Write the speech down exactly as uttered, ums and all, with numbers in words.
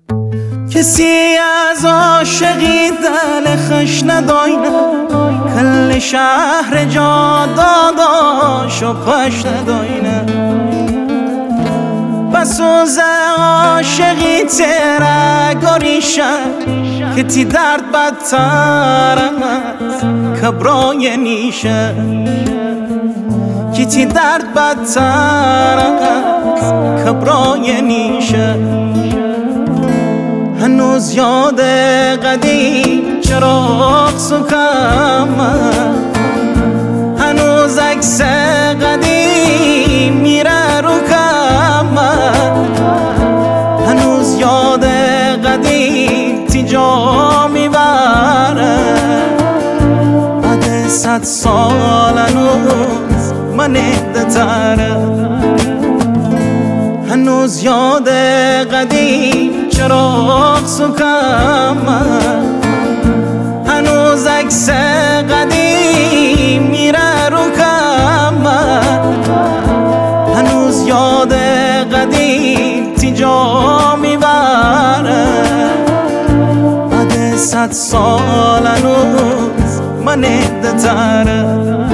کسی از عاشقی دل خش نداینه، کل شهر جا داداش و پش نداینه. بسوز عاشقی تیره گریشه، که تی درد بدتر از کبرای نیشه، که تی درد بدتر از کبرای نیشه. هنوز یاد قدیم چراغ سکمه، هنوز عکس قدیم میره رو کمه، هنوز یاد قدیم تیجا میبره. بعد صد سال هنوز من اهدتره، هنوز یاد قدیم چراغ سکمه، هنوز عکس قدیم میره رو کمه، هنوز یاد قدیم تیجا میبره. بعد صد سال هنوز من اهدتره.